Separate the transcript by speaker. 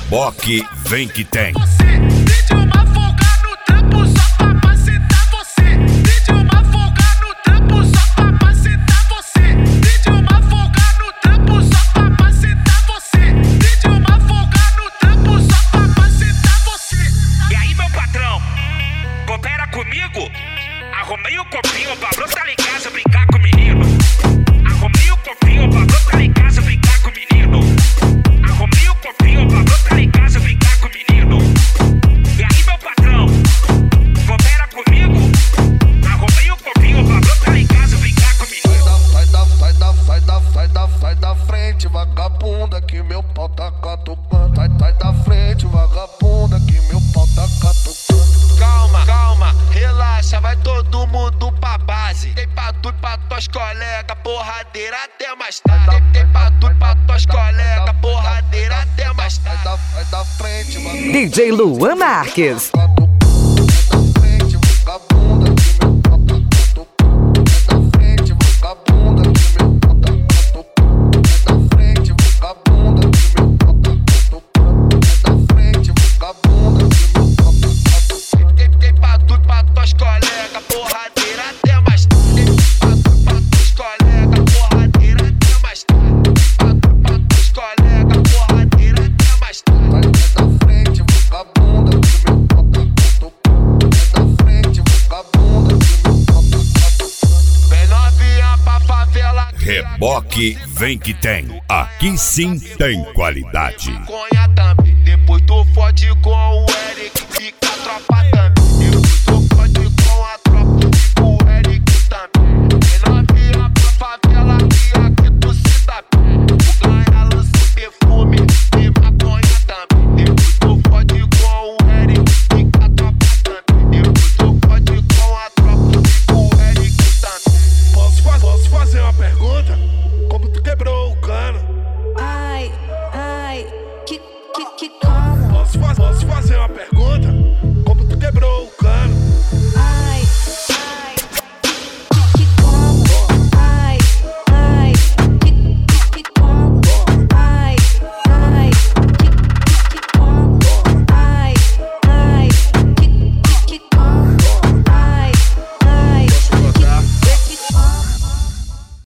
Speaker 1: Reboque vem que tem.
Speaker 2: Pede uma folga no trampo só pra macetar você. Pede uma folga no trampo só pra macetar você. Pede uma folga no trampo só pra macetar você. Pede uma folga no trampo só pra macetar você.
Speaker 3: E aí, meu patrão, coopera comigo? Arrumei o copinho pra brotar em casa brincar com o menino. Arrumei o copinho pra brotar em casa brincar com o menino. Arrumei o copinho pra brotar em casa brincar com o menino. E aí, meu patrão, coopera comigo? Arrumei o copinho pra brotar em casa brincar com o menino.
Speaker 4: Sai da frente, vagabunda, que meu pau tá catucando. Sai da frente, vagabunda, que meu pau tá catucando.
Speaker 5: Calma, relaxa, vai todo mundo pra base. Tem pra tu e pra tuas colegas, porradeira até mais tarde. Tem pra tu e pra tuas colegas, porradeira até mais tarde.
Speaker 4: Sai da frente, vagabunda.
Speaker 6: DJ Luan Marques.
Speaker 1: Reboque vem que tem. Aqui sim tem qualidade.
Speaker 5: Conha também, depois tu fode com o Eric, fica a tropa também. Depois tu fode com a tropa, fica o Eric também. Menor via pra favela e aqui tu se dá bem. Tu ganha lança perfume e maconha também. Depois tu fode com o Eric, fica a tropa também. Depois tu fode com a tropa, fica o Eric também.
Speaker 7: Posso fazer uma pergunta? Como tu quebrou o cano?